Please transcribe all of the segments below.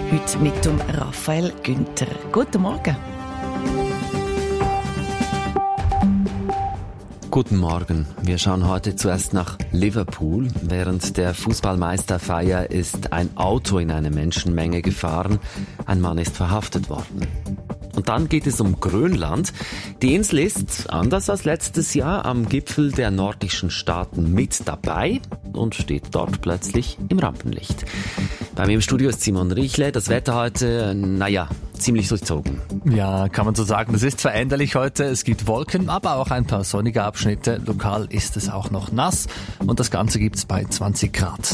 Heute mit dem Raphael Günther. Guten Morgen. Guten Morgen. Wir schauen heute zuerst nach Liverpool. Während der Fußballmeisterfeier ist ein Auto in eine Menschenmenge gefahren. Ein Mann ist verhaftet worden. Und dann geht es um Grönland. Die Insel ist, anders als letztes Jahr, am Gipfel der nordischen Staaten mit dabei und steht dort plötzlich im Rampenlicht. Bei mir im Studio ist Simon Riechle. Das Wetter heute, ziemlich durchzogen. Ja, kann man so sagen. Es ist veränderlich heute. Es gibt Wolken, aber auch ein paar sonnige Abschnitte. Lokal ist es auch noch nass und das Ganze gibt's bei 20 Grad.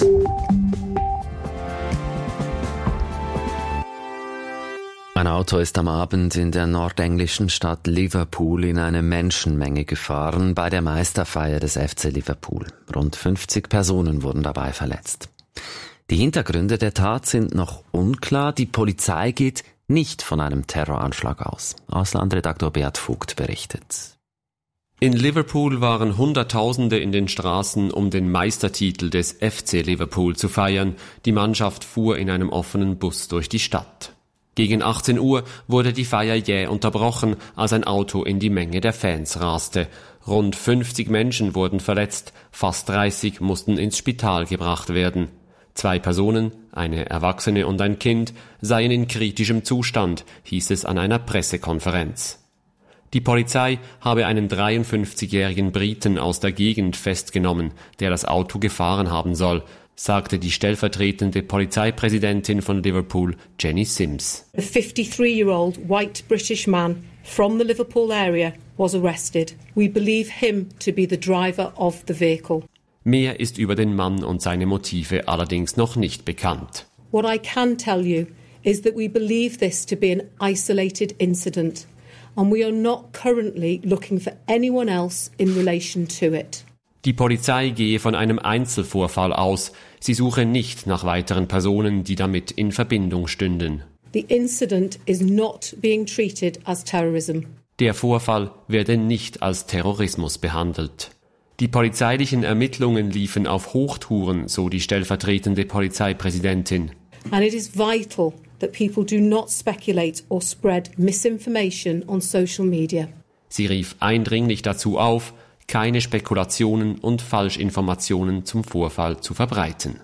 Ein Auto ist am Abend in der nordenglischen Stadt Liverpool in eine Menschenmenge gefahren bei der Meisterfeier des FC Liverpool. Rund 50 Personen wurden dabei verletzt. Die Hintergründe der Tat sind noch unklar. Die Polizei geht nicht von einem Terroranschlag aus. Auslandredaktor Beat Vogt berichtet. In Liverpool waren Hunderttausende in den Straßen, um den Meistertitel des FC Liverpool zu feiern. Die Mannschaft fuhr in einem offenen Bus durch die Stadt. Gegen 18 Uhr wurde die Feier jäh unterbrochen, als ein Auto in die Menge der Fans raste. Rund 50 Menschen wurden verletzt, fast 30 mussten ins Spital gebracht werden. 2 Personen, eine Erwachsene und ein Kind, seien in kritischem Zustand, hieß es an einer Pressekonferenz. Die Polizei habe einen 53-jährigen Briten aus der Gegend festgenommen, der das Auto gefahren haben soll, sagte die stellvertretende Polizeipräsidentin von Liverpool, Jenny Sims. A 53-year-old white British man from the Liverpool area was arrested. We believe him to be the driver of the vehicle. Mehr ist über den Mann und seine Motive allerdings noch nicht bekannt. What I can tell you is that we believe this to be an isolated incident and we are not currently looking for anyone else in relation to it. Die Polizei gehe von einem Einzelvorfall aus. Sie suche nicht nach weiteren Personen, die damit in Verbindung stünden. The incident is not being treated as terrorism. Der Vorfall werde nicht als Terrorismus behandelt. Die polizeilichen Ermittlungen liefen auf Hochtouren, so die stellvertretende Polizeipräsidentin. And it is vital that people do not speculate or spread misinformation on social media. Sie rief eindringlich dazu auf, keine Spekulationen und Falschinformationen zum Vorfall zu verbreiten.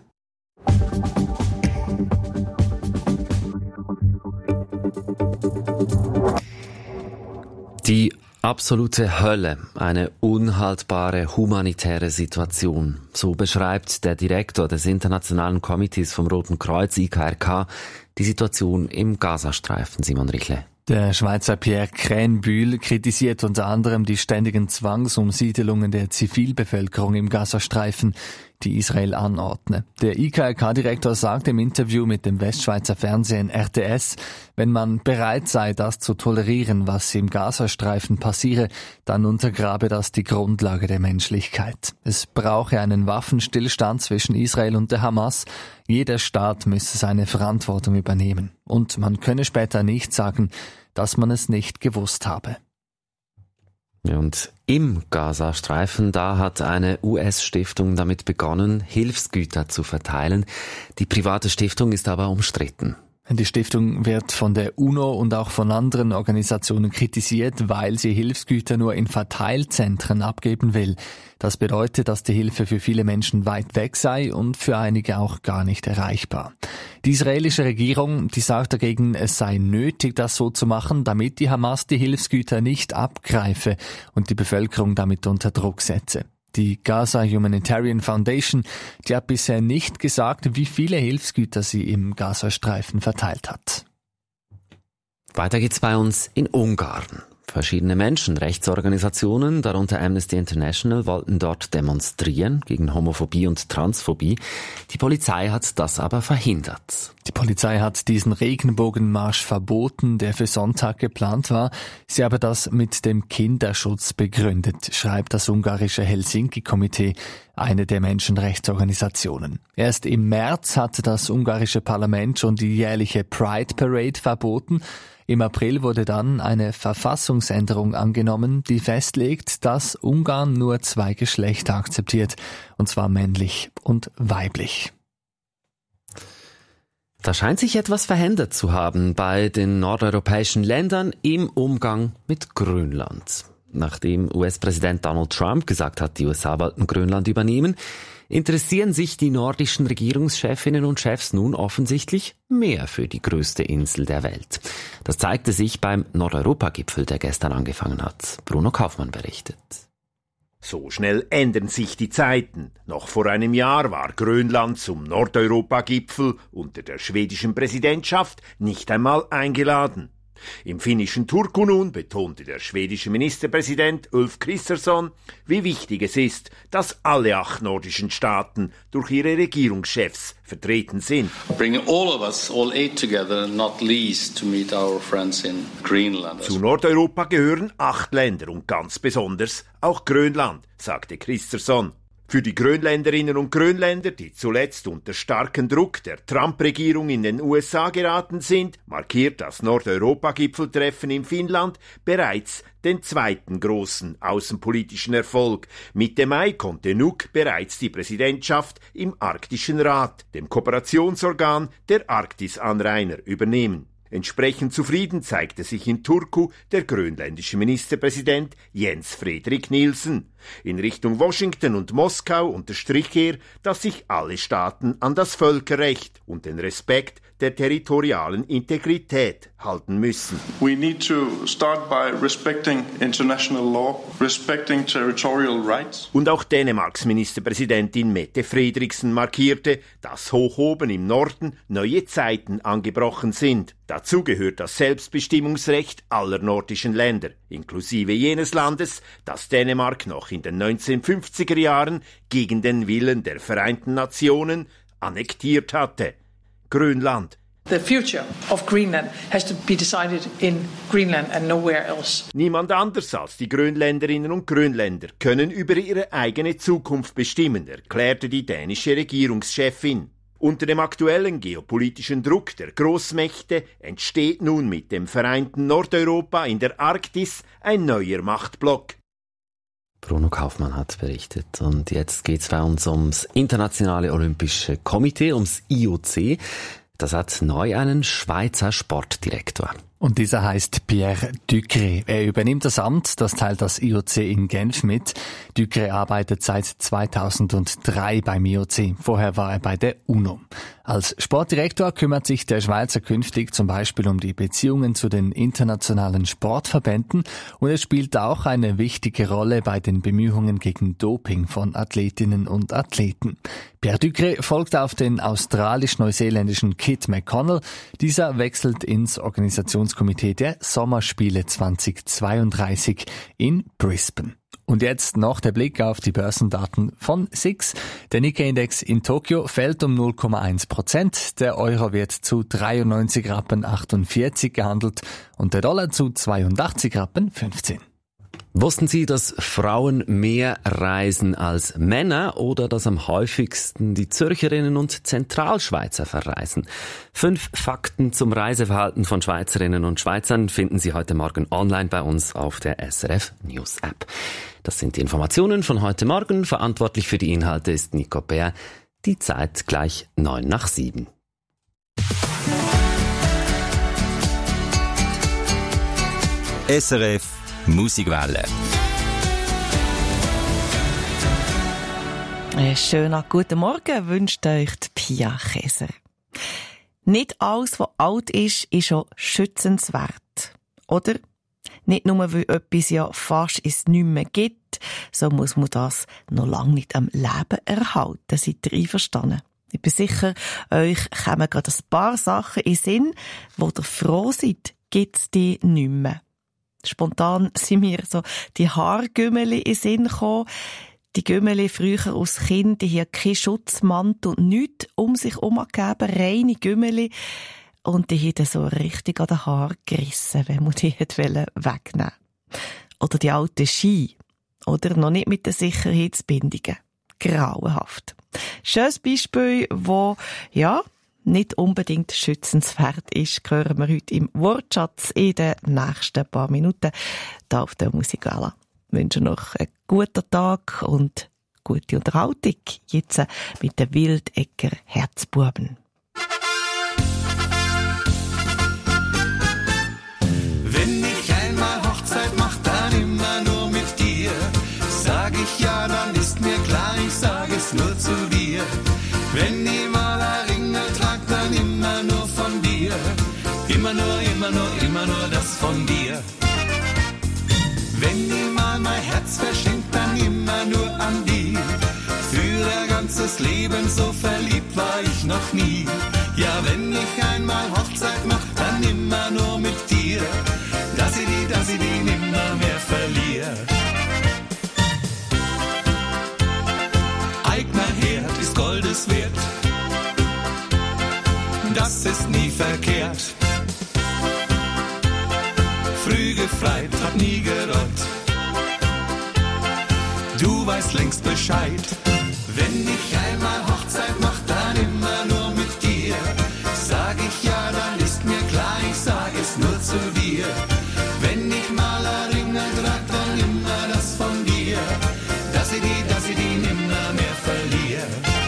Die absolute Hölle, eine unhaltbare humanitäre Situation. So beschreibt der Direktor des Internationalen Komitees vom Roten Kreuz, IKRK, die Situation im Gazastreifen, Simon Riechle. Der Schweizer Pierre Krähenbühl kritisiert unter anderem die ständigen Zwangsumsiedelungen der Zivilbevölkerung im Gazastreifen, die Israel anordne. Der IKRK-Direktor sagt im Interview mit dem Westschweizer Fernsehen RTS, wenn man bereit sei, das zu tolerieren, was im Gazastreifen passiere, dann untergrabe das die Grundlage der Menschlichkeit. Es brauche einen Waffenstillstand zwischen Israel und der Hamas. Jeder Staat müsse seine Verantwortung übernehmen. Und man könne später nicht sagen, dass man es nicht gewusst habe. Und im Gazastreifen, da hat eine US-Stiftung damit begonnen, Hilfsgüter zu verteilen. Die private Stiftung ist aber umstritten. Die Stiftung wird von der UNO und auch von anderen Organisationen kritisiert, weil sie Hilfsgüter nur in Verteilzentren abgeben will. Das bedeutet, dass die Hilfe für viele Menschen weit weg sei und für einige auch gar nicht erreichbar. Die israelische Regierung, die sagt dagegen, es sei nötig, das so zu machen, damit die Hamas die Hilfsgüter nicht abgreife und die Bevölkerung damit unter Druck setze. Die Gaza Humanitarian Foundation, die hat bisher nicht gesagt, wie viele Hilfsgüter sie im Gazastreifen verteilt hat. Weiter geht's bei uns in Ungarn. Verschiedene Menschenrechtsorganisationen, darunter Amnesty International, wollten dort demonstrieren gegen Homophobie und Transphobie. Die Polizei hat das aber verhindert. Die Polizei hat diesen Regenbogenmarsch verboten, der für Sonntag geplant war. Sie habe das mit dem Kinderschutz begründet, schreibt das ungarische Helsinki-Komitee, eine der Menschenrechtsorganisationen. Erst im März hatte das ungarische Parlament schon die jährliche Pride Parade verboten. Im April wurde dann eine Verfassungsänderung angenommen, die festlegt, dass Ungarn nur 2 Geschlechter akzeptiert, und zwar männlich und weiblich. Da scheint sich etwas verändert zu haben bei den nordeuropäischen Ländern im Umgang mit Grönland. Nachdem US-Präsident Donald Trump gesagt hat, die USA wollten Grönland übernehmen, interessieren sich die nordischen Regierungschefinnen und Chefs nun offensichtlich mehr für die größte Insel der Welt. Das zeigte sich beim Nordeuropa-Gipfel, der gestern angefangen hat. Bruno Kaufmann berichtet. So schnell ändern sich die Zeiten. Noch vor einem Jahr war Grönland zum Nordeuropa-Gipfel unter der schwedischen Präsidentschaft nicht einmal eingeladen. Im finnischen Turku nun betonte der schwedische Ministerpräsident Ulf Kristersson, wie wichtig es ist, dass alle 8 nordischen Staaten durch ihre Regierungschefs vertreten sind. Bring all of us, all 8 together, not least to meet our friends in Greenland. Zu Nordeuropa gehören 8 Länder und ganz besonders auch Grönland, sagte Kristersson. Für die Grönländerinnen und Grönländer, die zuletzt unter starken Druck der Trump-Regierung in den USA geraten sind, markiert das Nordeuropa-Gipfeltreffen in Finnland bereits den zweiten großen außenpolitischen Erfolg. Mitte Mai konnte Nuuk bereits die Präsidentschaft im Arktischen Rat, dem Kooperationsorgan der Arktisanrainer, übernehmen. Entsprechend zufrieden zeigte sich in Turku der grönländische Ministerpräsident Jens Frederik Nielsen. In Richtung Washington und Moskau unterstrich er, dass sich alle Staaten an das Völkerrecht und den Respekt der territorialen Integrität halten müssen. We need to start by respecting international law, respecting territorial rights. Und auch Dänemarks Ministerpräsidentin Mette Frederiksen markierte, dass hoch oben im Norden neue Zeiten angebrochen sind. Dazu gehört das Selbstbestimmungsrecht aller nordischen Länder, inklusive jenes Landes, das Dänemark noch in den 1950er Jahren gegen den Willen der Vereinten Nationen annektiert hatte. Grönland. The future of Greenland has to be decided in Greenland and nowhere else. Niemand anders als die Grönländerinnen und Grönländer können über ihre eigene Zukunft bestimmen, erklärte die dänische Regierungschefin. Unter dem aktuellen geopolitischen Druck der Großmächte entsteht nun mit dem vereinten Nordeuropa in der Arktis ein neuer Machtblock. Bruno Kaufmann hat berichtet. Und jetzt geht's bei uns ums Internationale Olympische Komitee, ums IOC. Das hat neu einen Schweizer Sportdirektor. Und dieser heißt Pierre Ducret. Er übernimmt das Amt, das teilt das IOC in Genf mit. Ducret arbeitet seit 2003 beim IOC. Vorher war er bei der UNO. Als Sportdirektor kümmert sich der Schweizer künftig zum Beispiel um die Beziehungen zu den internationalen Sportverbänden und er spielt auch eine wichtige Rolle bei den Bemühungen gegen Doping von Athletinnen und Athleten. Pierre Ducret folgt auf den australisch-neuseeländischen Kit McConnell. Dieser wechselt ins Organisationskomitee der Sommerspiele 2032 in Brisbane. Und jetzt noch der Blick auf die Börsendaten von SIX. Der Nikkei-Index in Tokio fällt um 0,1%. Der Euro wird zu 93,48 Rappen gehandelt und der Dollar zu 82,15 Rappen. Wussten Sie, dass Frauen mehr reisen als Männer oder dass am häufigsten die Zürcherinnen und Zentralschweizer verreisen? 5 Fakten zum Reiseverhalten von Schweizerinnen und Schweizern finden Sie heute Morgen online bei uns auf der SRF News App. Das sind die Informationen von heute Morgen. Verantwortlich für die Inhalte ist Nico Bär. Die Zeit gleich 6:09. SRF Musikwelle. Einen schönen guten Morgen wünscht euch die Pia Käser. Nicht alles, was alt ist, ist schon schützenswert. Oder? Nicht nur, weil etwas ja fast es nicht mehr gibt, so muss man das noch lange nicht am Leben erhalten. Seid ihr einverstanden? Ich bin sicher, euch kommen gerade ein paar Sachen in den Sinn, wo ihr froh seid, gibt's die nicht mehr. Spontan sind mir so die Haargümmeli in den Sinn gekommen. Die Gümmeli früher als Kind, die haben keinen Schutzmantel und nichts um sich herum gegeben, reine Gümmeli. Und die haben so richtig an den Haaren gerissen, wenn man die wegnehmen wollte. Oder die alten Ski. Oder noch nicht mit den Sicherheitsbindungen. Grauenhaft. Schönes Beispiel, wo, ja, nicht unbedingt schützenswert ist, hören wir heute im Wortschatz in den nächsten paar Minuten hier auf der Musikwelle. Ich wünsche noch einen guten Tag und gute Unterhaltung. Jetzt mit den Wildegger Herzbuben. immer nur das von dir. Wenn dir mal mein Herz verschenkt, dann immer nur an die. Für ein ganzes Leben so verliebt war ich noch nie. Ja, wenn ich einmal Hochzeit mach, dann immer nur mit dir. Dass ich die nimmer mehr verliere. Eigener Herd ist Goldes wert. Das ist nie verkehrt. Früh gefreit, hab nie gereut. Du weißt längst Bescheid. Wenn ich einmal Hochzeit mach, dann immer nur mit dir. Sag ich ja, dann ist mir klar, ich sag es nur zu dir. Wenn ich mal ein Ring trag, dann immer das von dir. Dass ich die nimmer mehr verliere.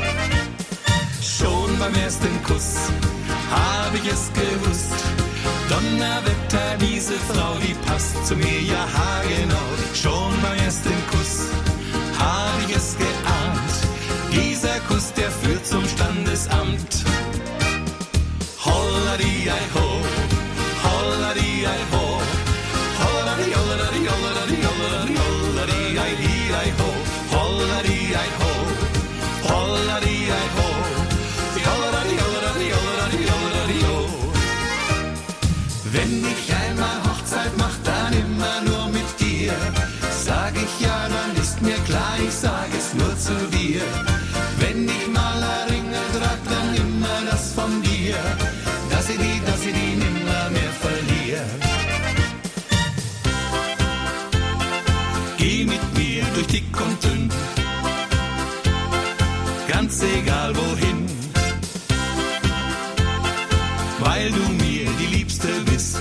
Schon beim ersten Kuss hab ich es gewusst. Donnerwetter, diese Frau, die passt zu mir, ja haargenau. Schon beim ersten Kuss hab ich es geahnt. Dieser Kuss, der führt zum Standesamt. Holladi-ei-ho, holladi-ei-ho, holladi-holladi-holladi-holladi-holladi-ei-hi-ei-ho, holladi-ei-ho, holladi-ei-ho, holladi-holladi-holladi-holladi-ho. Wenn ich einmal Hochzeit mach, dann immer nur mit dir. Sag ich ja, dann ist mir klar, ich sag es nur zu dir. Wenn ich mal ein Ring trag, dann immer das von dir. Dass ich die nimmer mehr verliere. Geh mit mir durch dick und dünn, ganz egal wohin, weil du mir die Liebste bist.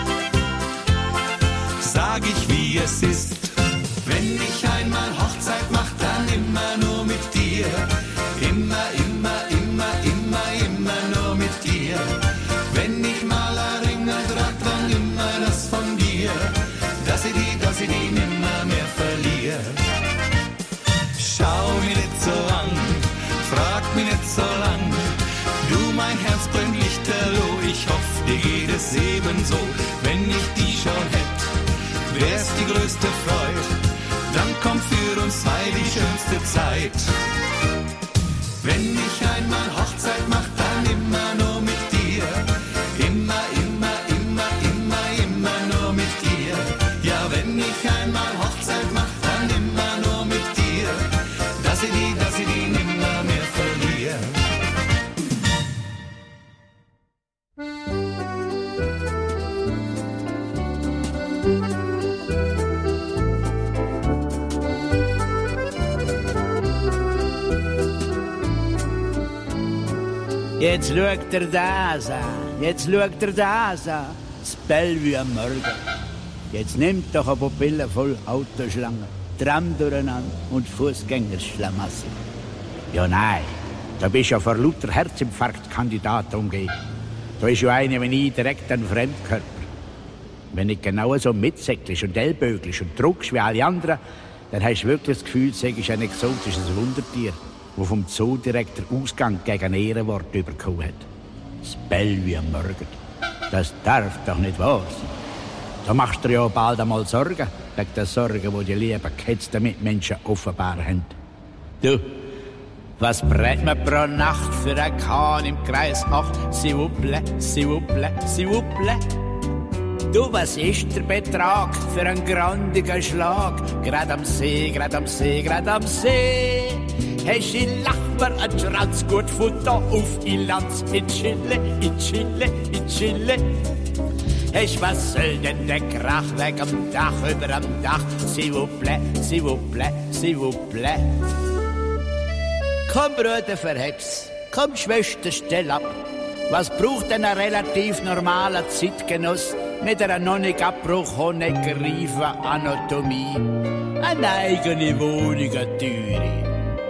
Sag ich, wie es ist. Wenn ich einmal Hochzeit mach, dann immer nur mit dir. Immer nur mit dir. Wenn ich mal ein Ring trag, dann immer das von dir. Dass ich die nimmer mehr verliere. Schau mir nicht so an, frag mich nicht so lang. Du, mein Herz brennt lichterloh, ich hoff, dir geht es ebenso. Wenn ich die schon hätt, wär's die größte Freude. Dann kommt für uns zwei die schönste Zeit. Wenn ich einmal Hochzeit mach, dann immer nur mit dir. Immer nur mit dir. Ja, wenn ich einmal Hochzeit mach, dann immer nur mit dir. Dass ich die nimmer mehr verliere. Jetzt schaut er das an, das Bellevue am Morgen. Jetzt nimmt doch eine Pupille voll Autoschlangen, Tram durcheinander und Fußgängerschlamassel. Ja nein, da bist ja vor lauter Herzinfarktkandidaten umgeben. Da ist ja eine wie ich direkt ein Fremdkörper. Wenn du genau so mitsäcklisch und ellböglisch und druckst wie alle anderen, dann hast du wirklich das Gefühl, du seist ein exotisches Wundertier, das vom Zoodirektor Ausgang gegen Ehrenwort bekommen hat. Das Bellevue am Morgen. Das darf doch nicht wahr sein. Da machst du dir ja bald einmal Sorgen, wegen der Sorgen, die die lieben gehetzten Mitmenschen offenbar haben. Du, was brät man pro Nacht für ein Kahn im Kreis 8? S'il vous plaît, s'il vous plaît, s'il vous plaît. Du, was ist der Betrag für einen grandigen Schlag? Grad am See, grad am See, grad am See. Hast in Lachmer ein Schranz gut Futter auf Ilanz in Chile, in Chile, in Chile. Hast was soll denn der Krach weg am Dach, über am Dach? S'il vous plaît, s'il vous plaît, s'il vous plaît. Komm, Bruder, verheb's. Komm, Schwester, stell ab. Was braucht denn ein relativ normaler Zeitgenoss mit einer noch nicht abbruchhonegreifen Anatomie? Eine eigene Wohnung, eine Türe.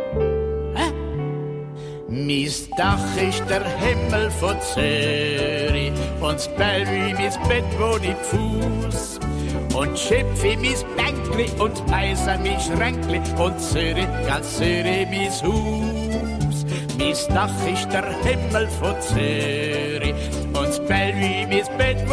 Mein Dach ist der Himmel von Zürich und das Bellevue mein Bett, wo ich Fuß. Und Schipfi mein Bänkli und Meiser mein Schränkli und Zürich, ganz Zürich mein Haus. Mein Dach ist der Himmel von Zürich und das Bellevue mein Bett,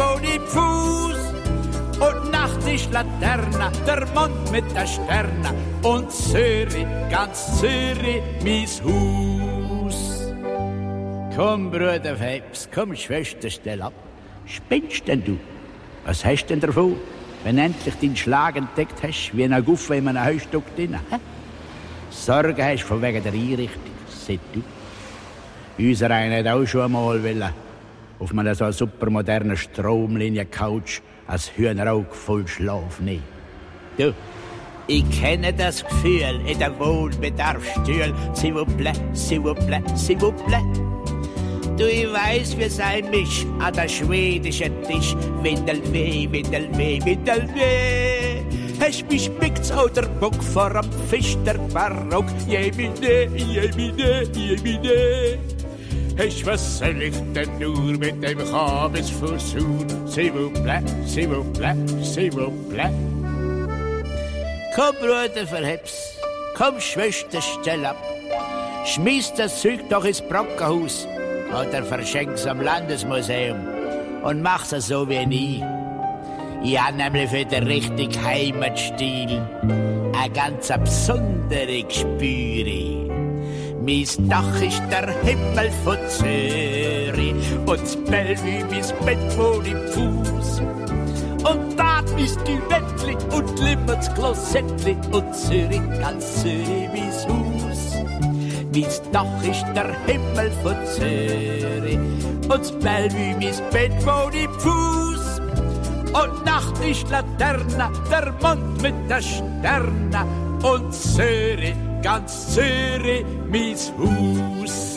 Laterne, der Mond mit der Sterne und Zürich, ganz Zürich, mies Haus. Komm, Bruder Phelps, komm, Schwester, stell ab. Spinnst denn du? Was hast denn davon, wenn endlich deinen Schlag entdeckt hast, wie ein Guffe in einem Heustück drin? Sorge hast von wegen der Einrichtung, seht du. Unser einer hat auch schon einmal wollen, auf einer so supermodernen Stromlinie-Couch als Hühnerauge voll Schlaf nehmen. Du, ich kenne das Gefühl in der Wohnbedarfsstühl. S'il vous plaît, s'il vous plaît, s'il vous plaît. Du, ich weiss, wie es einem ist an der schwedischen Tisch. Windelweh, Windelweh, Windelweh. Hast mich spickt's auch der Bock vor am Fisch der Barock. Jemine, jemine, jemine. Hast was soll ich denn nur mit dem Kabels versuchen? S'il vous plaît, s'il vous plaît, s'il vous plaît. Komm, Bruder, verheb's. Komm, Schwester, stell ab. Schmiss das Zeug doch ins Brockenhaus oder verschenk's am Landesmuseum und mach's so wie ich. Ich hab nämlich für den richtigen Heimatstil eine ganz besondere Gespüre. Mein Dach ist der Himmel von Zürich und das Bellevue mein Bett vor dem Fuß. Und da ist die Wettli und Limmerts Klosettli und Zürich, ganz Zürich mein Haus. Mein Dach ist der Himmel von Zürich und das Bellevue mein Bett vor dem Fuß. Und Nacht ist Laterne, der Mond mit der Sterne und Zürich, ganz Zürich, mein Haus.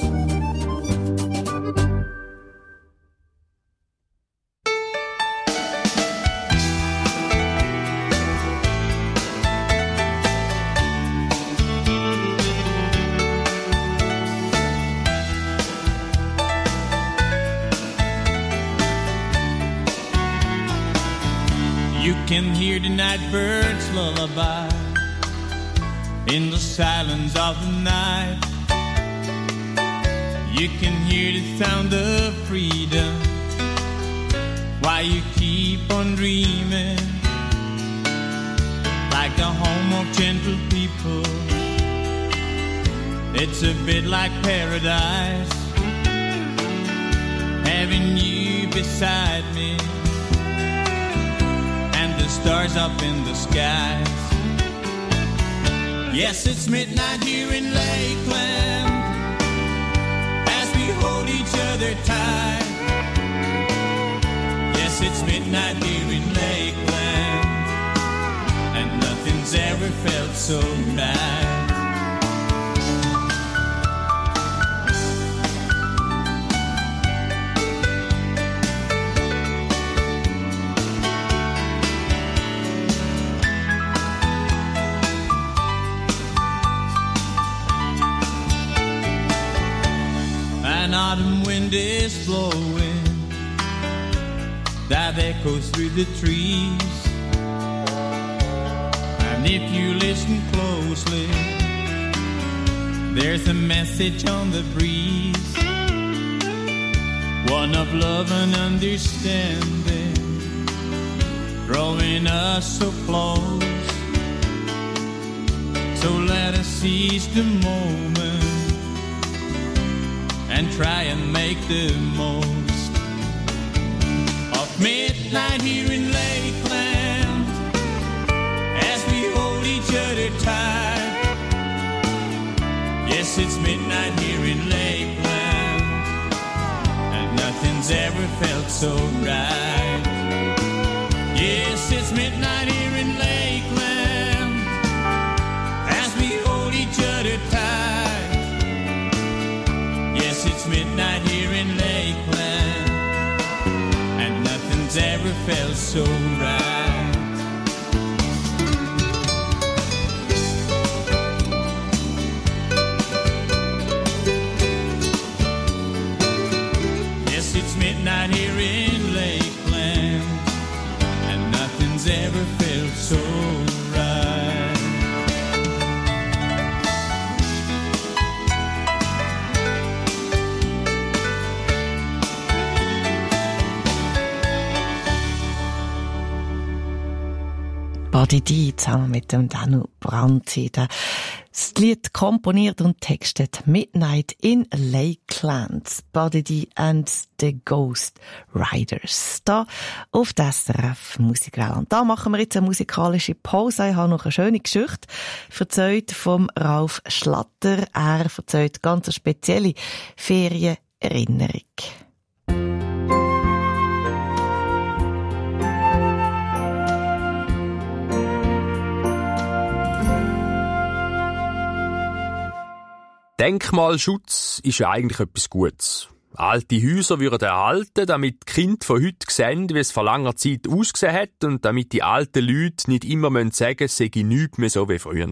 You can hear the night birds lullaby in the silence of the night. You can hear the sound of freedom while you keep on dreaming, like a home of gentle people. It's a bit like paradise, having you beside me and the stars up in the skies. Yes, it's midnight here in Lakeland as we hold each other tight. Yes, it's midnight here in Lakeland and nothing's ever felt so right. An autumn wind is blowing that echoes through the trees, and if you listen closely, there's a message on the breeze, one of love and understanding, drawing us so close. So let us seize the moment and try and make the most of midnight here in Lakeland as we hold each other tight. Yes, it's midnight here in Lakeland and nothing's ever felt so right. Yes, it's midnight here in Lakeland as we hold each other tight. Yes, it's midnight here in Lakeland and nothing's ever felt so right. Yes, it's midnight here in Lakeland and nothing's ever felt so right. Body D zusammen mit dem Danu Brandt. Das Lied komponiert und textet Midnight in Lakeland. Body D and the Ghost Riders. Da auf der SRF Musikwelle. Und da machen wir jetzt eine musikalische Pause. Ich habe noch eine schöne Geschichte erzählt vom Ralf Schlatter. Er erzählt ganz eine spezielle Ferienerinnerung. Denkmalschutz ist ja eigentlich etwas Gutes. Alte Häuser würden erhalten, damit die Kinder von heute sehen, wie es vor langer Zeit ausgesehen hat und damit die alten Leute nicht immer sagen müssen, es sei nichts mehr so wie früher.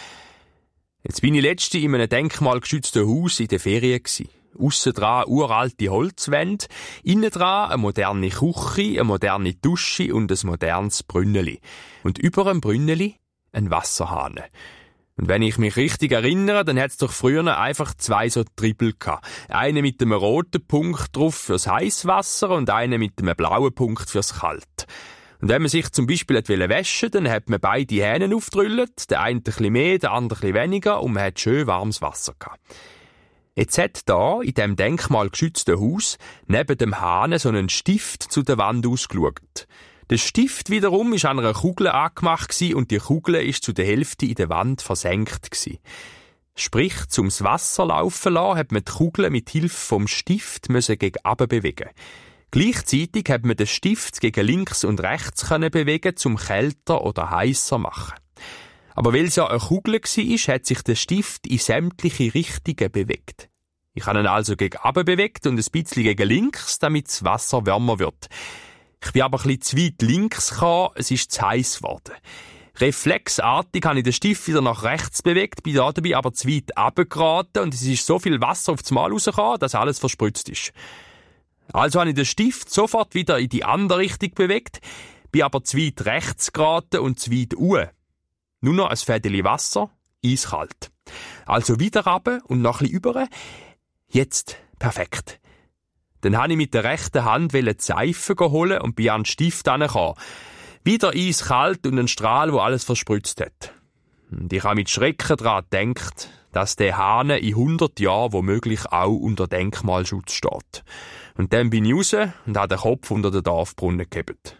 Jetzt bin ich letztens in einem denkmalgeschützten Haus in der Ferien gsi. Aussen dran uralte Holzwände, innen dran eine moderne Küche, eine moderne Dusche und ein modernes Brünneli. Und über dem Brünneli ein Wasserhahn. Und wenn ich mich richtig erinnere, dann hat's doch früher einfach 2 so Tribbel gehabt. Einen mit einem roten Punkt drauf fürs Heisswasser und einen mit einem blauen Punkt fürs Kalt. Und wenn man sich zum Beispiel waschen wollte, dann hat man beide Hähne aufgedrüllt, der eine ein bisschen mehr, der andere ein bisschen weniger, und man hat schön warmes Wasser gehabt. Jetzt hat da, in dem denkmalgeschützten Haus, neben dem Hahn so einen Stift zu der Wand ausgeschaut. Der Stift wiederum war an einer Kugel angemacht und die Kugel ist zu der Hälfte in der Wand versenkt gsi. Sprich, zum Wasser laufen lassen, hat man die Kugel mit Hilfe vom Stift gegen unten bewegen. Gleichzeitig hat man den Stift gegen links und rechts bewegen, zum kälter oder heißer machen. Aber weil es ja eine Kugel war, hat sich der Stift in sämtliche Richtungen bewegt. Ich habe ihn also gegen unten bewegt und ein bisschen gegen links, damit das Wasser wärmer wird. Ich bin aber ein bisschen zu weit links gekommen, es ist zu heiß geworden. Reflexartig habe ich den Stift wieder nach rechts bewegt, bin dabei aber zu weit runtergeraten und es ist so viel Wasser auf das Mal rausgekommen, dass alles verspritzt ist. Also habe ich den Stift sofort wieder in die andere Richtung bewegt, bin aber zu weit rechts geraten und zu weit uhr. Nur noch ein Fädeli Wasser, eiskalt. Also wieder runter und noch ein bisschen über. Jetzt perfekt. Dann habe ich mit der rechten Hand die Seife holen und bin an den Stift herangekommen. Wieder eiskalt und ein Strahl, der alles verspritzt hat. Und ich habe mit Schrecken daran gedacht, dass der Hahn in 100 Jahren womöglich auch unter Denkmalschutz steht. Und dann bin ich raus und habe den Kopf unter den Dorfbrunnen gehebt.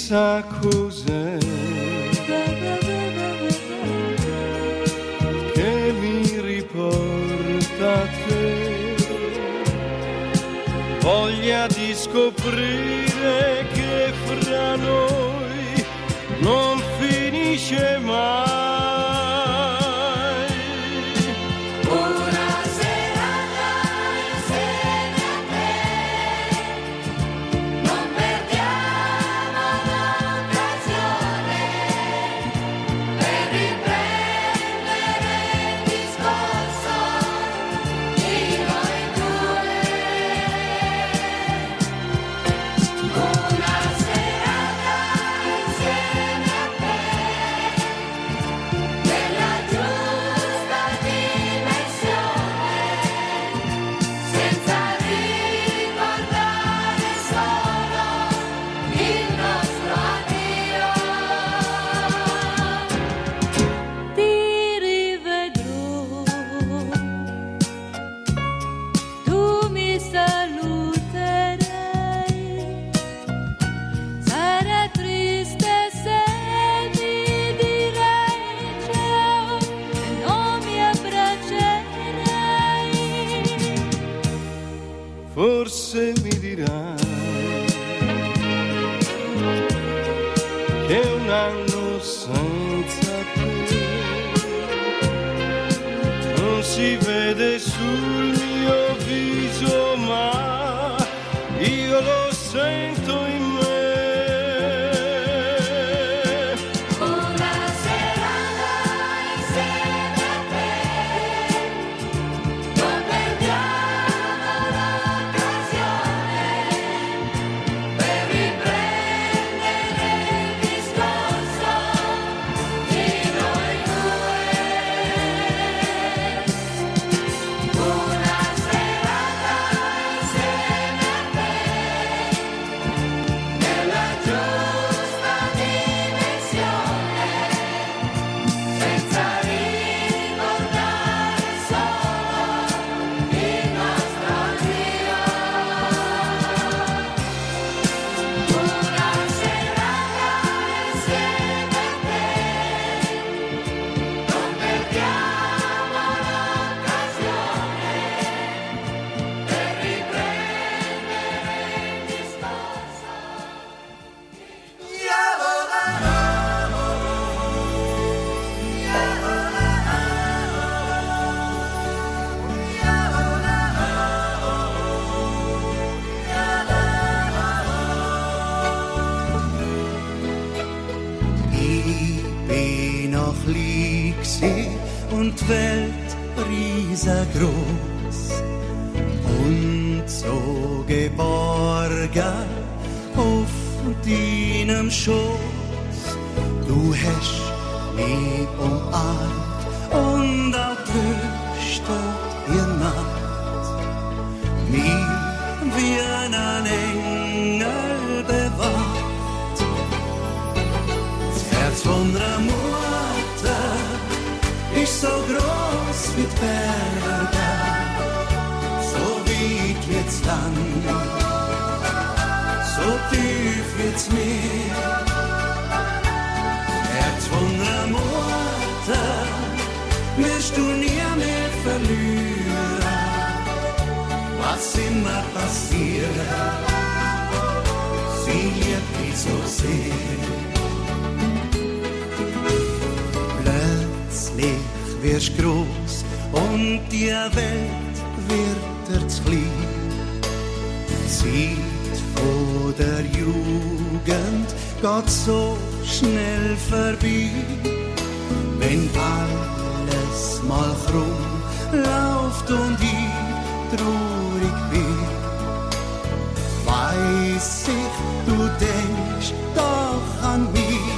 chissà cos'è che mi riporta a te, voglia di scoprire che fra noi non finisce mai. Forse mi dirai che un anno senza te non si vede sul mio viso, ma io lo sento in me. Und die Welt riesengroß und so geborgen auf deinem Schoß. Du hast mich umarmt und auch tröstet ihr Nacht. Mir wie ein Engel bewacht. Das Herz von der Mutter ist so groß wie die Berge, so weit wie das Land, so tief wie das Meer. Herz von der Mutter wirst du nie mehr verlieren, was immer passiert, sie liebt dich so sehr. Wirst groß und die Welt wird dir zu klein. Zeit von der Jugend geht so schnell vorbei. Wenn alles mal krumm läuft und ich traurig bin, weiß ich, du denkst doch an mich.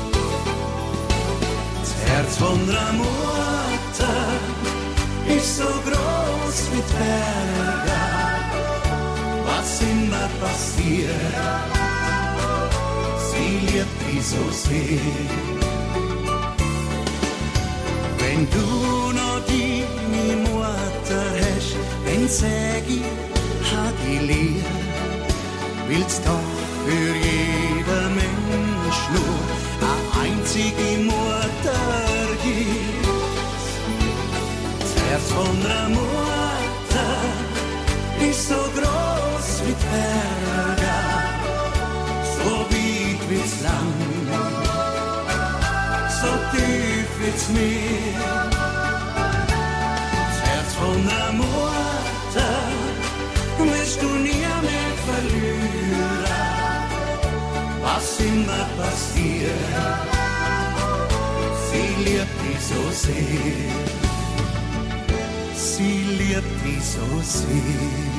Das Herz von der Mutter ist so groß wie die Berge, was immer passiert, sie liebt dich so sehr. Wenn du noch deine Mutter hast, dann sag ich, hab ich lieb, willst doch für jeden Mensch von der Mutter ist so groß wie Berge, so weit wie's Land, so tief wie's Meer. Das Herz von der Mutter wirst du nie mehr verlieren, was immer passiert. Sie liebt dich so sehr, sie liebt dich so sehr.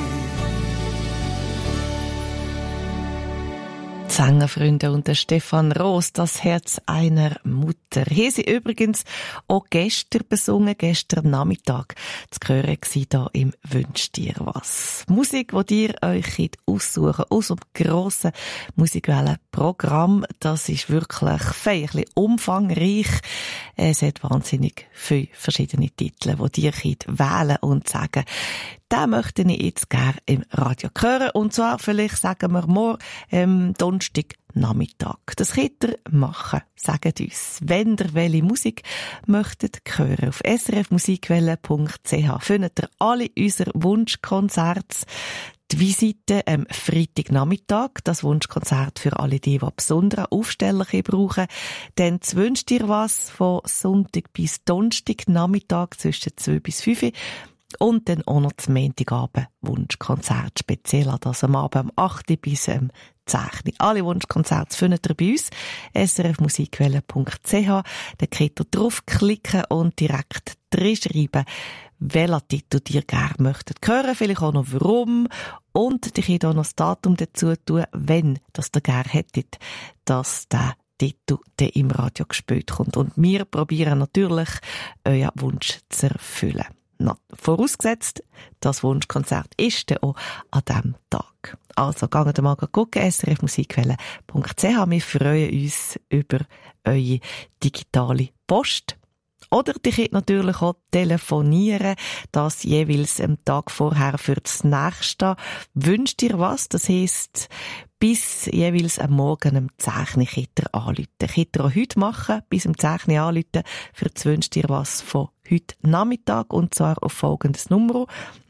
Sängerfreunde und der Stefan Roos, das Herz einer Mutter. Hier sie übrigens auch gestern besungen, gestern Nachmittag zu hören gsi da im «Wünsch dir was». Musik, die ihr euch aussuchen aus dem grossen Musikwellenprogramm, das ist wirklich feierlich umfangreich. Es hat wahnsinnig viele verschiedene Titel, die ihr wählen und sagen, den möchte ich jetzt gerne im Radio hören. Und zwar, vielleicht sagen wir morgen, Donnerstagnachmittag. Das könnt ihr machen. Sagt uns, wenn ihr welche Musik möchtet hören. Auf srfmusikwelle.ch findet ihr alle unsere Wunschkonzerte. Die Visite am Freitagnachmittag, das Wunschkonzert für alle die besonderen Aufsteller brauchen. Dann «Wünsch dir was» von Sonntag bis Donnerstagnachmittag zwischen 2 bis 5 und dann auch noch zum Montagabend Wunschkonzert, speziell an das am Abend am 8 bis 10. Alle Wunschkonzerte findet ihr bei uns, srfmusikwelle.ch. Da könnt ihr draufklicken und direkt reinschreiben, welcher Titel ihr gerne möchtet hören, vielleicht auch noch warum. Und ich könnt auch noch das Datum dazu tun, wenn das ihr gerne hättet, dass der Titel im Radio gespielt kommt. Und wir probieren natürlich, euren Wunsch zu erfüllen. Vorausgesetzt, das Wunschkonzert ist dann auch an diesem Tag. Also, geht mal gucken, srfmusikwelle.ch. Wir freuen uns über eure digitale Post. Oder ihr könnt natürlich auch telefonieren, das jeweils am Tag vorher für das nächste «Wünscht ihr was?» Das heisst, bis jeweils am Morgen um 10 könnt ihr anrufen. Könnt ihr auch heute machen, bis um 10 anrufen für das «Wünscht ihr was» von heute Nachmittag, und zwar auf folgendes Nummer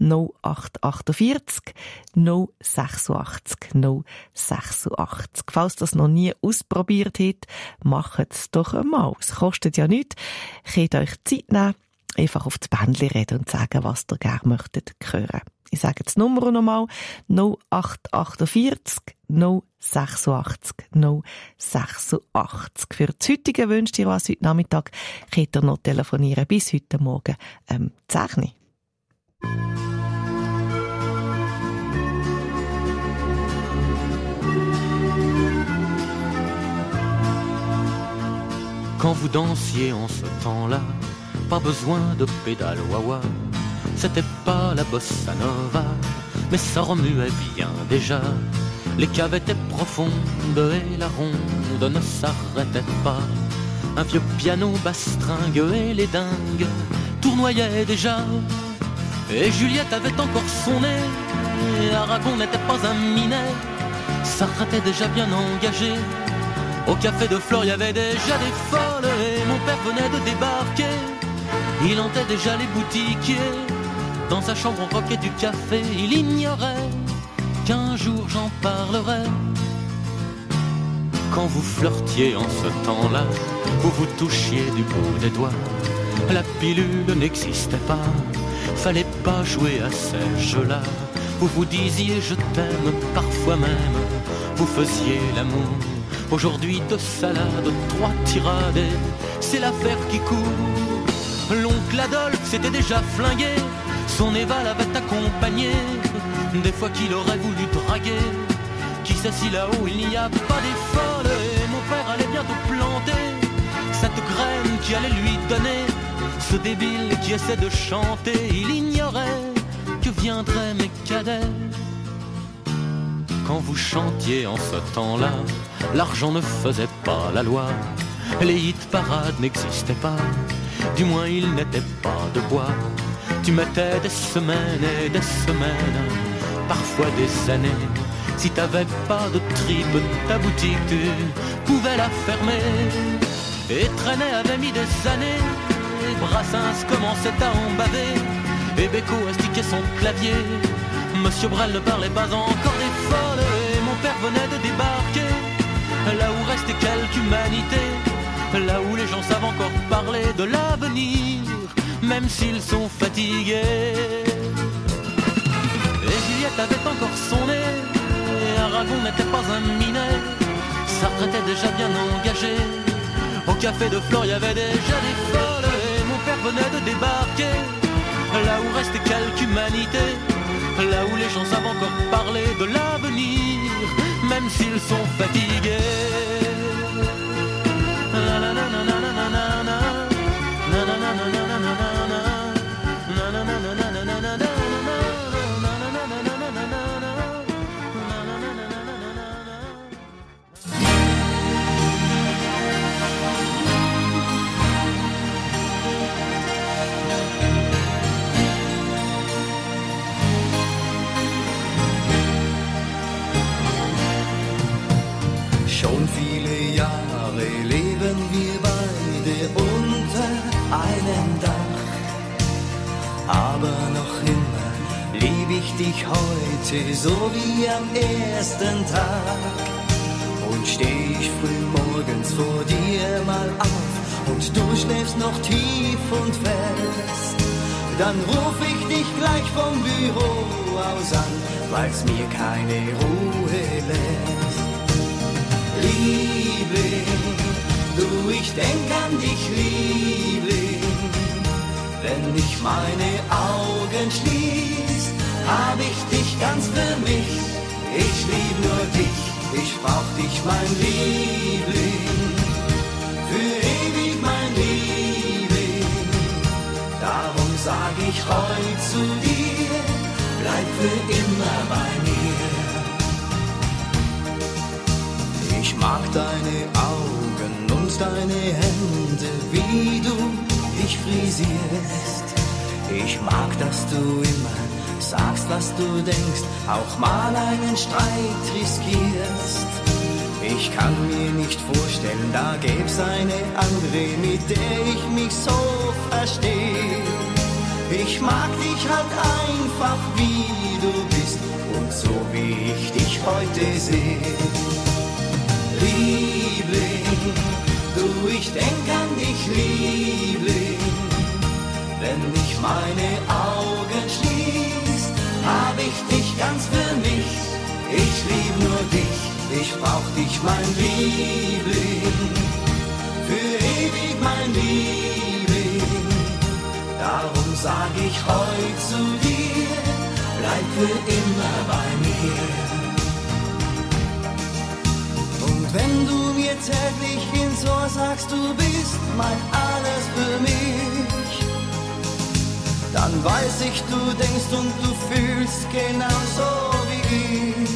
0848 086 086. Falls das noch nie ausprobiert habt, macht es doch einmal. Es kostet ja nichts. Könnt euch Zeit nehmen, einfach auf das Bändchen reden und sagen, was ihr gerne möchtet hören. Ich sage das Nummer nochmal, 0848 086 086. Für das heutige Wünscht ihr was heute Nachmittag, könnt ihr noch telefonieren bis heute Morgen 10. Quand vous dansiez en ce temps-là, pas besoin de pédale wah-wah. C'était pas la bossa nova, mais ça remuait bien déjà. Les caves étaient profondes et la ronde ne s'arrêtait pas. Un vieux piano bastringue et les dingues tournoyaient déjà. Et Juliette avait encore son nez, et Aragon n'était pas un minet. Sartre était déjà bien engagé. Au café de Flore, il y avait déjà des folles, et mon père venait de débarquer. Il hantait déjà les boutiquiers. Dans sa chambre on croquait du café. Il ignorait qu'un jour j'en parlerai. Quand vous flirtiez en ce temps-là, vous vous touchiez du bout des doigts. La pilule n'existait pas, fallait pas jouer à ces jeux-là. Vous vous disiez je t'aime, parfois même vous faisiez l'amour. Aujourd'hui 2 salades, 3 tirades, c'est l'affaire qui court. L'oncle Adolphe s'était déjà flingué, son Eva l'avait accompagné. Des fois qu'il aurait voulu draguer, qui sait si là-haut il n'y a pas des folles. Et mon père allait bientôt planter cette graine qui allait lui donner ce débile qui essaie de chanter. Il ignorait que viendraient mes cadets. Quand vous chantiez en ce temps-là, l'argent ne faisait pas la loi. Les hit-parades n'existaient pas, du moins ils n'étaient pas de bois. Tu mettais des semaines et des semaines, parfois des années. Si t'avais pas de tripe, ta boutique tu pouvais la fermer. Et Trenet avait mis des années, et Brassens commençait à en baver. et Beko astiquait son clavier. Monsieur Brel ne parlait pas encore des folles et mon père venait de débarquer. Là où restait quelque humanité, là où les gens savent encore parler de l'avenir, même s'ils sont fatigués. Et Juliette avait encore son nez, et Aragon n'était pas un minet. Sartre était déjà bien engagé, au café de Flore il y avait déjà des folles. Et mon père venait de débarquer, là où restait quelque humanité, là où les gens savent encore parler de l'avenir, même s'ils sont fatigués. Schon viele Jahre leben wir beide unter einem Dach, aber noch immer lieb ich dich heute so wie am ersten Tag. Und steh ich früh morgens vor dir mal auf und du schläfst noch tief und fest, dann ruf ich dich gleich vom Büro aus an, weil's mir keine Ruhe lässt. Liebling, du, ich denk an dich, Liebling. Wenn ich meine Augen schließ, hab ich dich ganz für mich. Ich lieb nur dich, ich brauch dich, mein Liebling. Für ewig, mein Liebling. Darum sag ich heut zu dir, bleib für immer bei mir. Ich mag deine Augen und deine Hände, wie du dich frisierst. Ich mag, dass du immer sagst, was du denkst, auch mal einen Streit riskierst. Ich kann mir nicht vorstellen, da gäb's eine andere, mit der ich mich so verstehe. Ich mag dich halt einfach, wie du bist und so wie ich dich heute sehe. Liebling, du, ich denk an dich, Liebling. Wenn ich meine Augen schließ, hab ich dich ganz für mich. Ich lieb nur dich, ich brauch dich, mein Liebling. Für ewig, mein Liebling. Darum sag ich heut zu dir, bleib für immer bei mir. Wenn du mir täglich ins Ohr sagst, du bist mein alles für mich, dann weiß ich, du denkst und du fühlst genauso wie ich.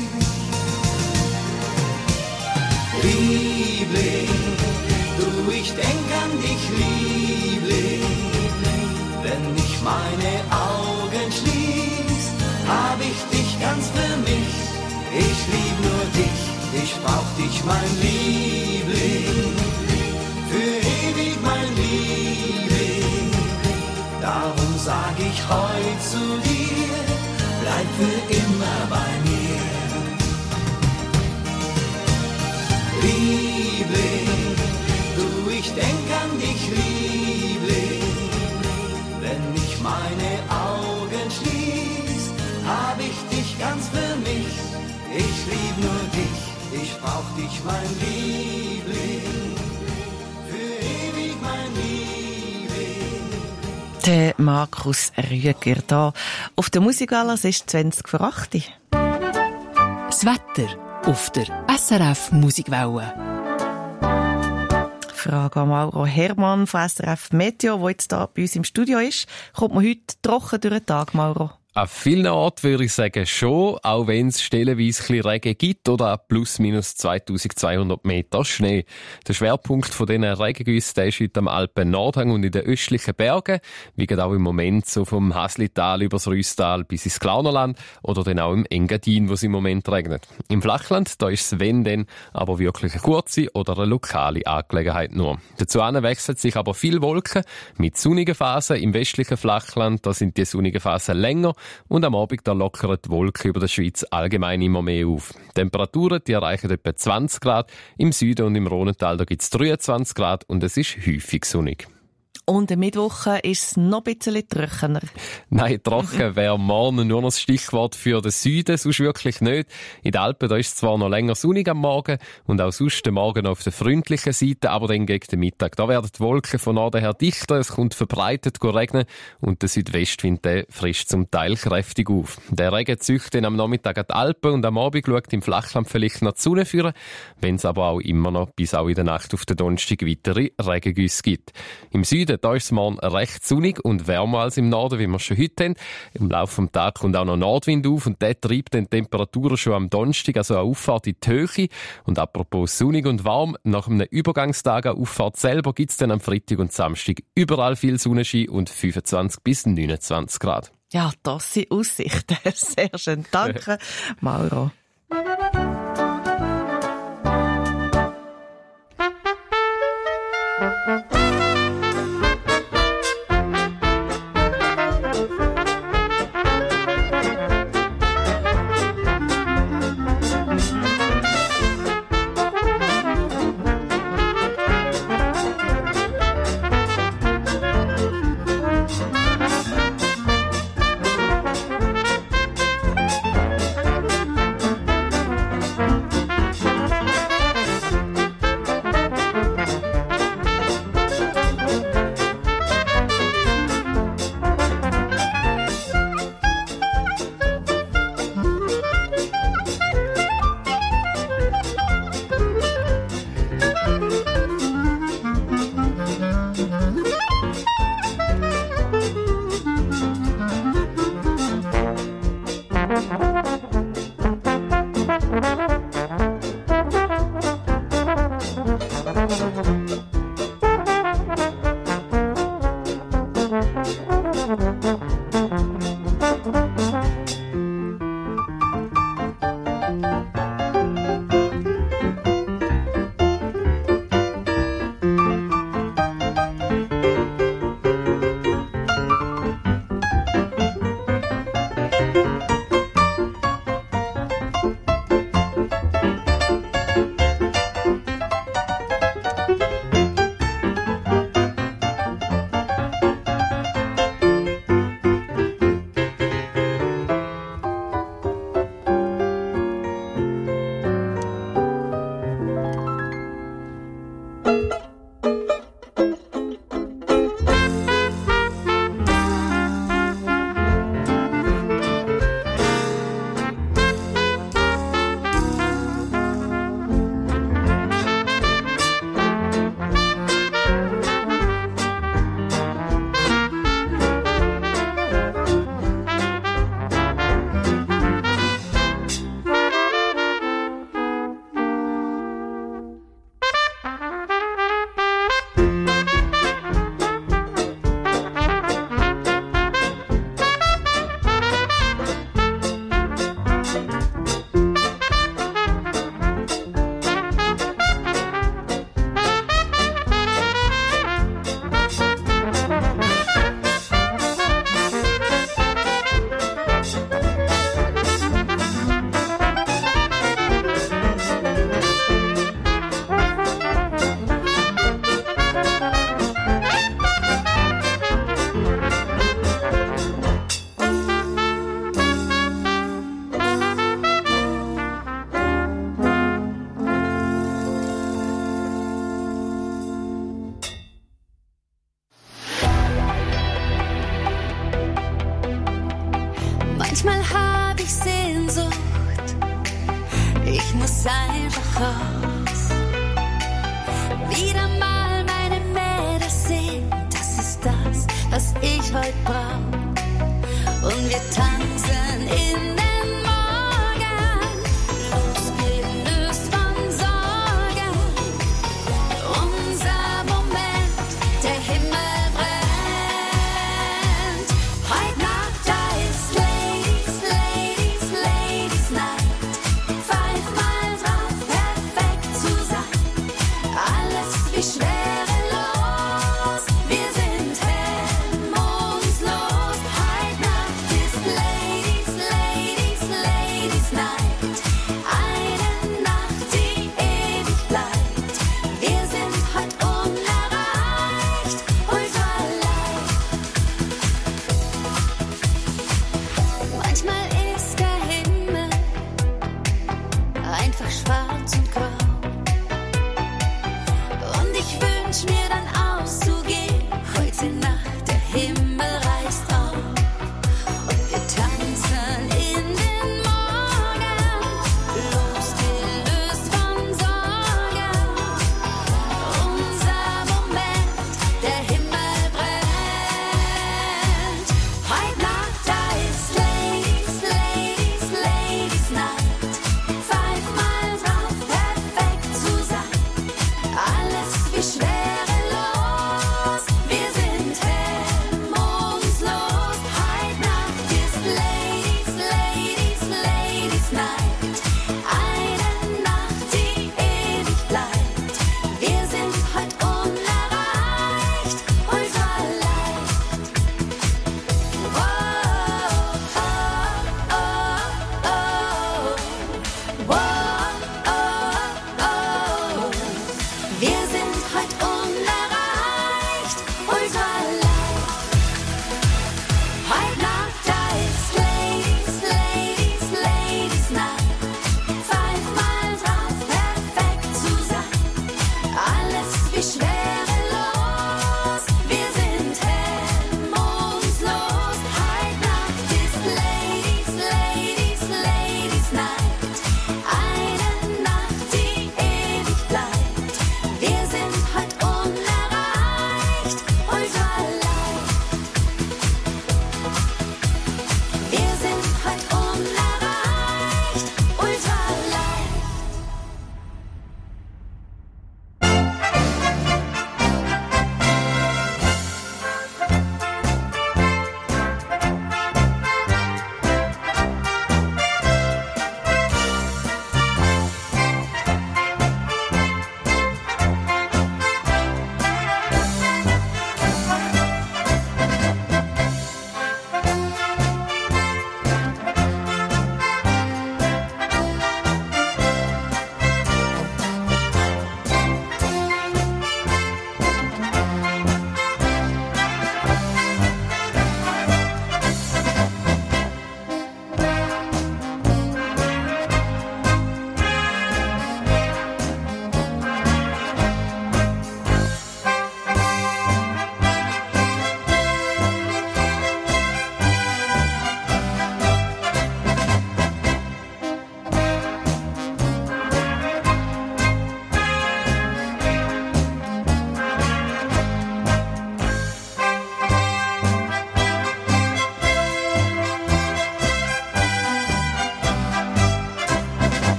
Liebling, du, ich denk an dich, Liebling. Wenn ich meine Augen schließ, hab ich dich ganz für mich. Ich lieb nur dich, ich brauch dich, mein Liebling, für ewig, mein Liebling. Darum sag ich heut zu dir, bleib für immer bei mir. Liebling, du, ich denk an dich, Liebling. Wenn ich meine Augen schließ, hab ich dich ganz für mich. Ich lieb nur dich, ich brauch dich, mein Liebling, für ewig, mein Liebling. Der Markus Rüegger da auf der Musikwelle, es ist 20 vor 8. Das Wetter auf der SRF Musikwelle. Frage an Mauro Hermann von SRF Meteo, der jetzt hier bei uns im Studio ist. Kommt man heute trocken durch den Tag, Mauro? An vielen Orten würde ich sagen schon, auch wenn es stellenweise ein bisschen Regen gibt oder an plus minus 2200 Meter Schnee. Der Schwerpunkt von diesen Regengüssen ist heute am Alpen-Nordhang und in den östlichen Bergen, wie auch im Moment so vom Haslital über das Rüsstal bis ins Glaunerland oder dann auch im Engadin, wo es im Moment regnet. Im Flachland, da ist es wenn denn aber wirklich eine kurze oder eine lokale Angelegenheit nur. Dazu wechselt sich aber viel Wolken mit sonnigen Phasen im westlichen Flachland, da sind die sonnigen Phasen länger. Und am Abend da lockern die Wolken über der Schweiz allgemein immer mehr auf. Die Temperaturen die erreichen etwa 20 Grad. Im Süden und im Rhonental da gibt es 23 Grad und es ist häufig sonnig. Und am Mittwoch ist es noch ein bisschen trockener. Nein, trocken wäre morgen nur noch das Stichwort für den Süden, sonst wirklich nicht. In den Alpen da ist es zwar noch länger sonnig am Morgen und auch sonst den Morgen auf der freundlichen Seite, aber dann gegen den Mittag. Da werden die Wolken von Norden her dichter, es kommt verbreitet regnen und der Südwestwind der frischt zum Teil kräftig auf. Der Regen zieht dann am Nachmittag an die Alpen und am Abend schaut im Flachland vielleicht noch die Sonne führen, wenn es aber auch immer noch bis auch in der Nacht auf den Donnerstag weitere Regengüsse gibt. Im Süden da ist es morgen recht sonnig und wärmer als im Norden, wie wir schon heute haben. Im Laufe des Tages kommt auch noch Nordwind auf und der treibt dann die Temperaturen schon am Donnerstag, also eine Auffahrt in die Höhe. Und apropos sonnig und warm, nach einem Übergangstag an Auffahrt selber gibt es dann am Freitag und Samstag überall viel Sonnenschein und 25 bis 29 Grad. Ja, das sind Aussichten. Sehr schön. Danke, Mauro. Manchmal hab ich Sehnsucht, ich muss einfach raus. Wieder mal meine Mädels sehen, das ist das, was ich heute brauch. Und wir tanzen in den Morgen, losgelöst von Sorgen. Unser Moment, der Himmel brennt. Heute Nacht, da ist Ladies, Ladies, Ladies Night. Pfeif mal drauf, perfekt zu sein. Alles wie schwerelos, wir sind hemmungslos. Heute Nacht ist Ladies,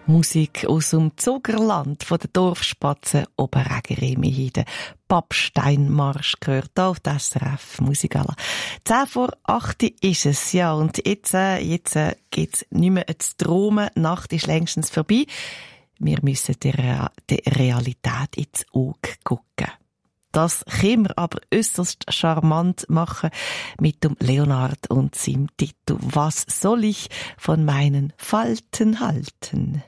Musik aus dem Zuckerland von der Dorfspatzen Oberregerimihide. Pappsteinmarsch gehört hier auf der SRF Musikala. 7:10 ist es, ja, und jetzt geht's nicht mehr zu träumen. Die Nacht ist längstens vorbei. Wir müssen der Realität ins Auge gucken. Das können wir aber äußerst charmant machen mit dem Leonard und seinem Titel «Was soll ich von meinen Falten halten?»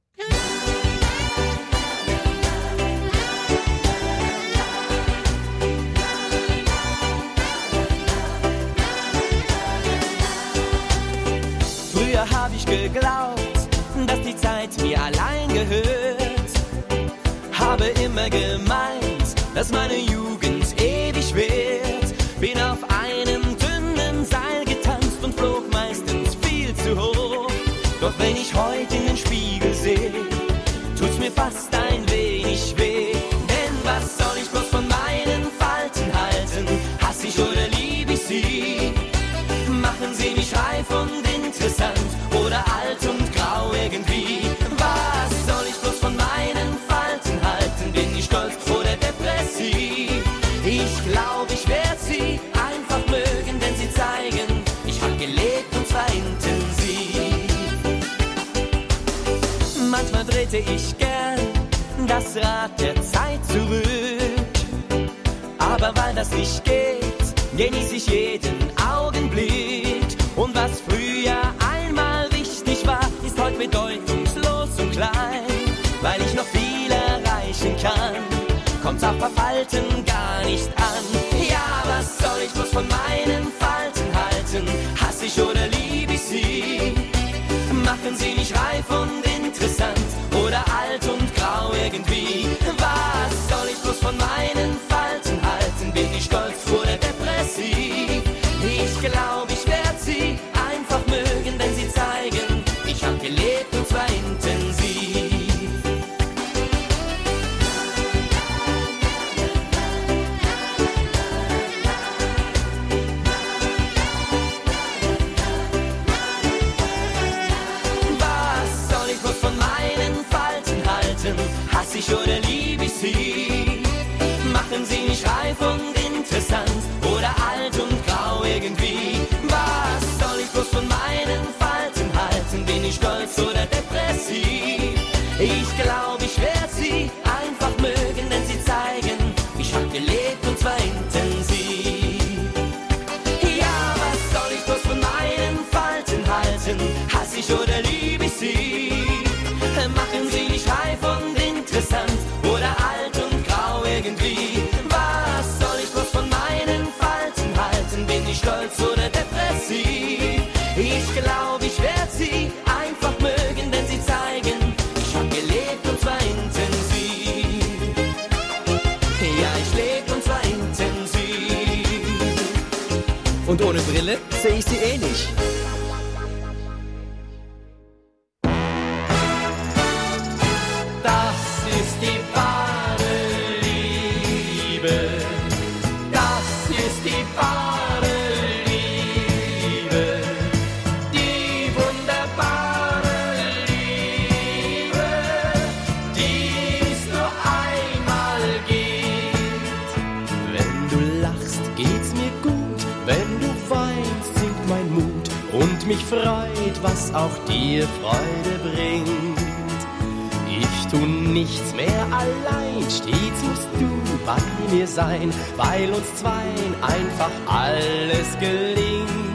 Früher hab ich geglaubt, dass die Zeit mir allein gehört. Habe immer gemeint, dass meine Jugend ewig währt. Bin auf einem dünnen Seil getanzt und flog meistens viel zu hoch. Doch wenn ich heute in den Spiegel sehe, tut's mir fast ein wenig weh. Denn was soll ich bloß von meinen Falten halten? Hass ich oder lieb ich sie? Machen sie mich reif und interessant oder alt und grau irgendwie? Was soll ich bloß von meinen Falten halten? Bin ich stolz oder depressiv? Ich glaube, ich werd sie einfach mögen, denn sie zeigen, ich hab gelebt und zwar intensiv. Manchmal drehte ich gern das Rad der Zeit zurück, aber weil das nicht geht, genieß ich jeden Augenblick. Und was früher einmal wichtig war, ist heute bedeutungslos und klein. Weil ich noch viel erreichen kann, kommt's auf paar Falten gar nicht an. Ja, was soll ich bloß von meinen Falten halten? Hass ich oder lieb ich sie? Machen sie mich reif und interessant oder alt und grau irgendwie? Was soll ich bloß von meinen Falten halten? Bin ich stolz oder depressiv? Ich glaube, ich werd sie einfach mögen, denn sie zeigen, ich hab gelebt und zwar intensiv. Was soll ich bloß von meinen Falten halten? Hass ich oder lieb ich sie? Machen sie mich reif und interessant oder alt und grau irgendwie? Was soll ich bloß von meinen Falten halten? Bin ich stolz oder depressiv? Ich glaube, ich werd sie einfach mögen, denn sie zeigen, ich hab gelebt und zwar intensiv. Ja, was soll ich bloß von meinen Falten halten? Hass ich oder lieb ich sie? Machen sie mich reif und interessant oder alt und grau irgendwie? Was soll ich bloß von meinen Falten halten? Bin ich stolz oder depressiv? Ich glaube, ich werd sie einfach mögen, denn sie zeigen, ich hab gelebt und zwar intensiv. Ja, ich leb und zwar intensiv. Und ohne Brille sehe ich sie eh nicht. Das ist die wahre Liebe. Das ist die wahre Liebe. Die wunderbare Liebe, die es nur einmal gibt. Wenn du lachst, geht's mir gut. Wenn du weinst, sinkt mein Mut. Und mich freut, was auch dir Freude bringt. Ich tu nichts mehr allein, stets musst du bei mir sein, weil uns zweien einfach alles gelingt.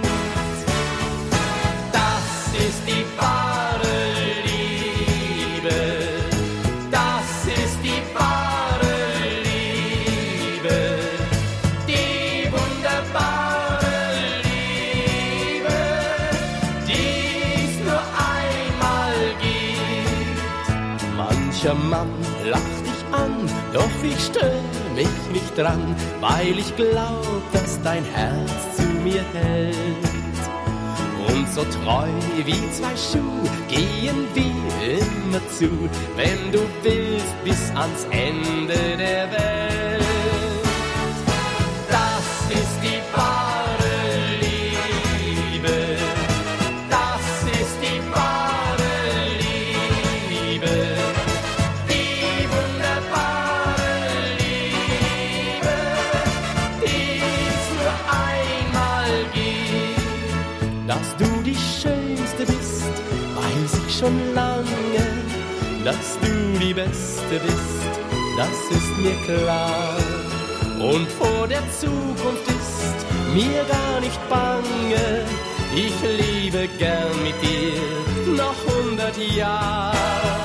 Das ist die wahre Liebe. Das ist die wahre Liebe. Die wunderbare Liebe, die es nur einmal gibt. Mancher Mann lacht dich an, doch ich stör mich nicht dran, weil ich glaub, dass dein Herz zu mir hält. Und so treu wie zwei Schuhe gehen wir immer zu, wenn du willst, bis ans Ende der Welt. Das ist die wahre Liebe. Das ist die wahre Liebe. schon lange, dass du die Beste bist, das ist mir klar. Und vor der Zukunft ist mir gar nicht bange, ich lebe gern mit dir noch 100 Jahre.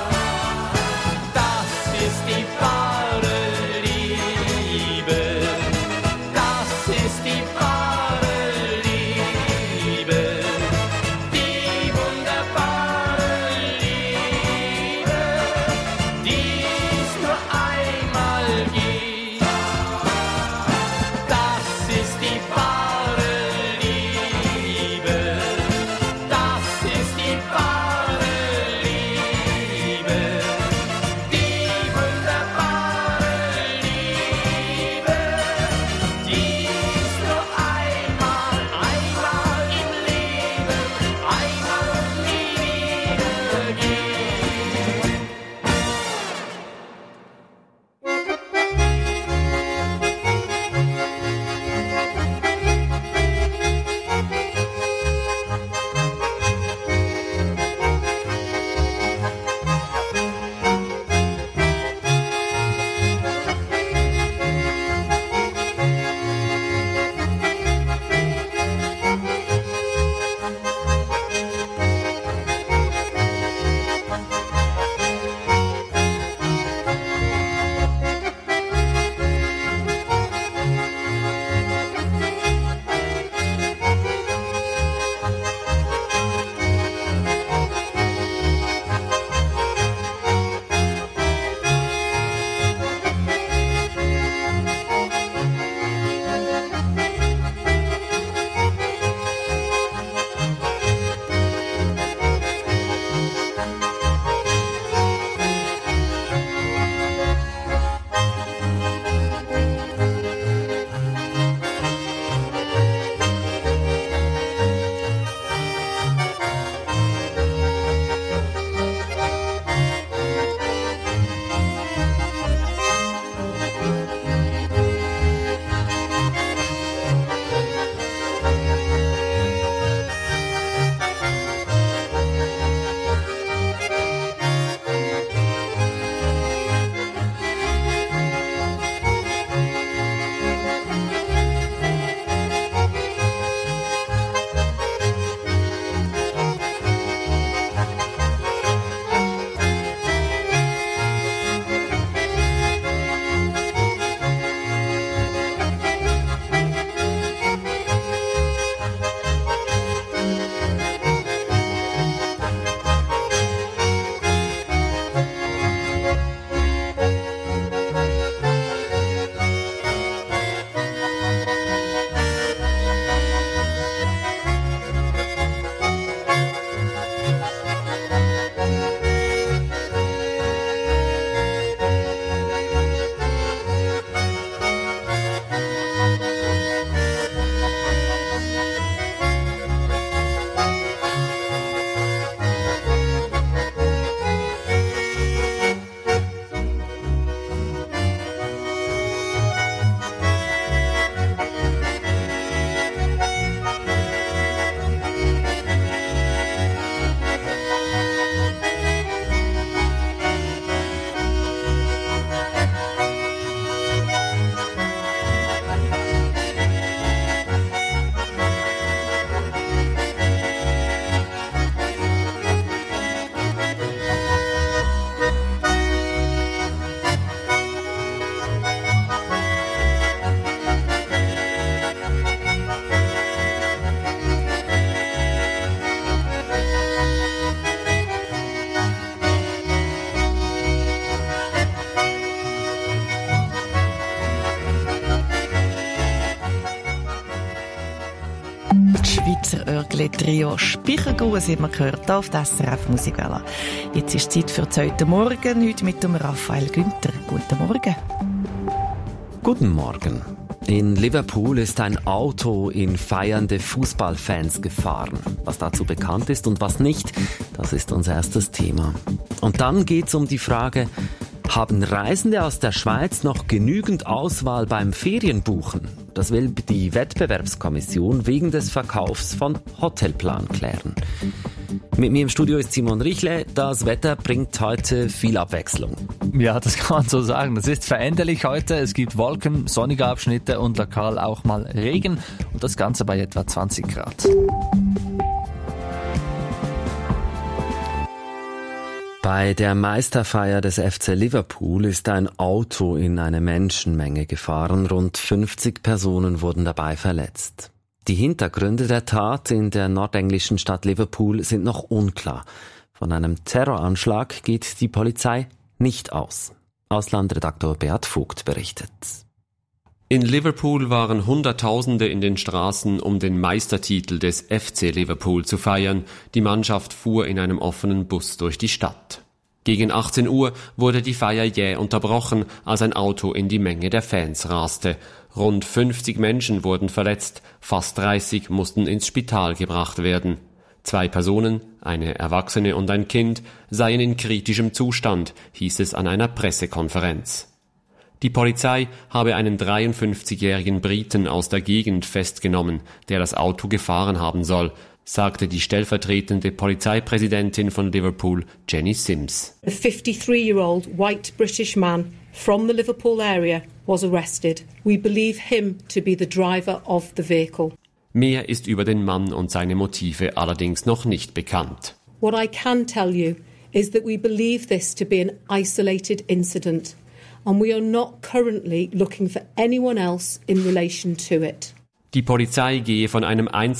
Das ist die wahre Liebe, das ist die wahre Liebe, die wunderbare Liebe, die es nur einmal gibt. Das ist die wahre Liebe, das ist die wahre Liebe, die wunderbare Liebe, die es nur einmal im Leben, einmal und nie wieder gibt. Schweizer Örgli-Trio Speicherguss haben wir gehört auf der SRF Musikwelle. Jetzt ist Zeit für den heute Morgen, heute mit dem Raphael Günther. Guten Morgen. Guten Morgen. In Liverpool ist ein Auto in feiernde Fußballfans gefahren. Was dazu bekannt ist und was nicht, das ist unser erstes Thema. Und dann geht's um die Frage, haben Reisende aus der Schweiz noch genügend Auswahl beim Ferienbuchen? Das will die Wettbewerbskommission wegen des Verkaufs von Hotelplan klären. Mit mir im Studio ist Simon Richle. Das Wetter bringt heute viel Abwechslung. Ja, das kann man so sagen. Das ist veränderlich heute. Es gibt Wolken, sonnige Abschnitte und lokal auch mal Regen. Und das Ganze bei etwa 20 Grad. Bei der Meisterfeier des FC Liverpool ist ein Auto in eine Menschenmenge gefahren. Rund 50 Personen wurden dabei verletzt. Die Hintergründe der Tat in der nordenglischen Stadt Liverpool sind noch unklar. Von einem Terroranschlag geht die Polizei nicht aus. Auslandredaktor Beat Vogt berichtet. In Liverpool waren Hunderttausende in den Straßen, um den Meistertitel des FC Liverpool zu feiern. Die Mannschaft fuhr in einem offenen Bus durch die Stadt. Gegen 18 Uhr wurde die Feier jäh unterbrochen, als ein Auto in die Menge der Fans raste. Rund 50 Menschen wurden verletzt, fast 30 mussten ins Spital gebracht werden. 2 Personen, eine Erwachsene und ein Kind, seien in kritischem Zustand, hieß es an einer Pressekonferenz. Die Polizei habe einen 53-jährigen Briten aus der Gegend festgenommen, der das Auto gefahren haben soll, sagte die stellvertretende Polizeipräsidentin von Liverpool, Jenny Sims. A 53-year-old white British man from the Liverpool area was arrested. We believe him to be the driver of the vehicle. Mehr ist über den Mann und seine Motive allerdings noch nicht bekannt. What I can tell you is that we believe this to be an isolated incident, and we are not currently looking for anyone else in relation to it. Die Polizei gehe von einem